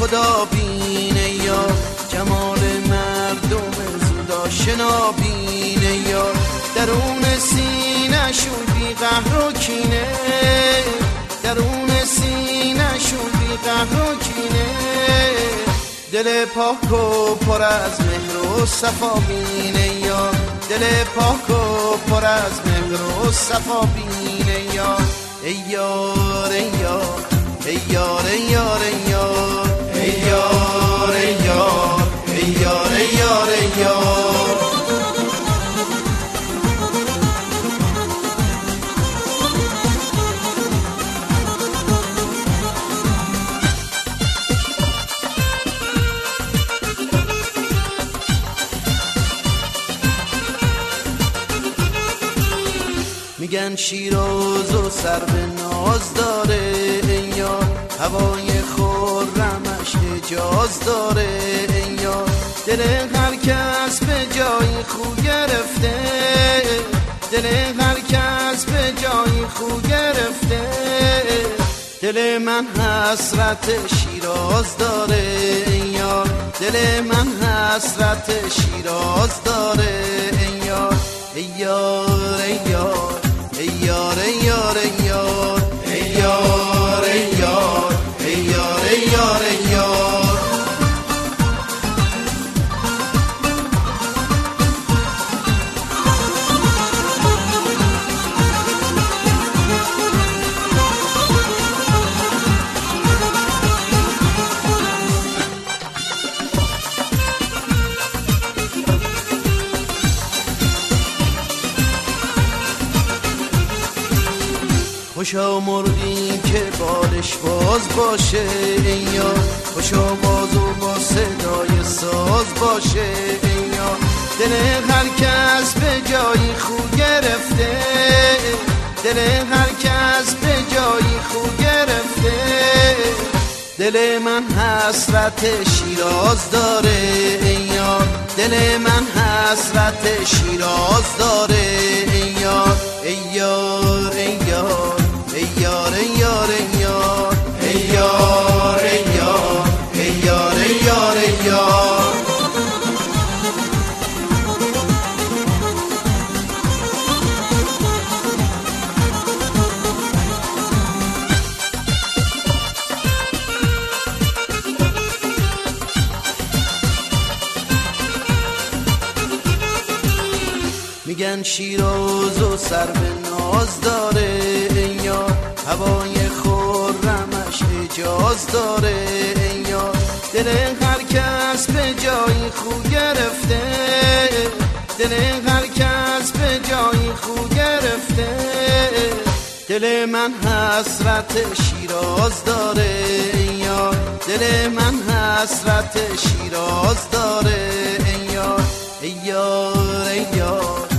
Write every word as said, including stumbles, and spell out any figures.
خدا بینه یار، جمال مردم زود آشنا بینه یار، درون سینه شون بی قهر و کینه، درون سینه شون بی قهر و کینه، دل پاک و پر از مهر و صفا بینه یار، دل پاک و پر از مهر و صفا بینه یار. ای یار ای یار ای یار ای یار ای یار ای یار ای یار ای یار ای یار ای یار. میگن شیراز و سر به ناز داره این یار، هوای خرمش اجاز داره این یار، دل هر کس به جای خو گرفته، دل هر کس به جای خو گرفته، دل من حسرت شیراز داره این یار، دل من حسرت شیراز داره این یار. ای یار ای یار ای یار ای یار ای یار ای یار ای یار ای یار ای یار ای یار. خوشا مرغی که بالش باز باشه این یار، خوشا باز و با صدای ساز باشه این یار، دل هر کس به جای خو گرفته، دل هر کس به جای خو گرفته، دل من حسرت شیراز داره این یار، دل من حسرت شیراز داره این یار. ای یار ای یار ای یار ای یار ای یار ای یار ای یار ای یار ای یار ای یار. میگن شیراز و سر به ناز داره این یار، هوای خرمش اجاز داره این یار، دل هر کس به جای خو گرفته، دل هر کس به جای خو گرفته، دل من حسرت شیراز داره این یار، دل من حسرت شیراز داره این یار. ای یار ای یار